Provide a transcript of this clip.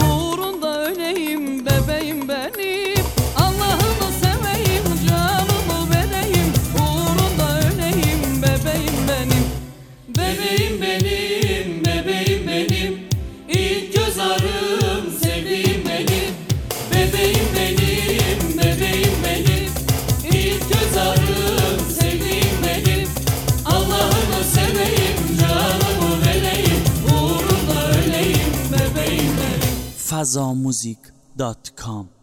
uğrunda öleyim bebeğim benim. Allah'ını seveyim, canımı vereyim, uğrunda öleyim bebeğim benim. Bebeğim benim, bebeğim benim, ilk göz ağrım sevdiğim benim. Bebeğim benim, bebeğim benim, ilk göz ağrım sevdiğim benim. Allah'ını seveyim, canımı vereyim, uğrunda öleyim bebeğim benim. fazamuzik.com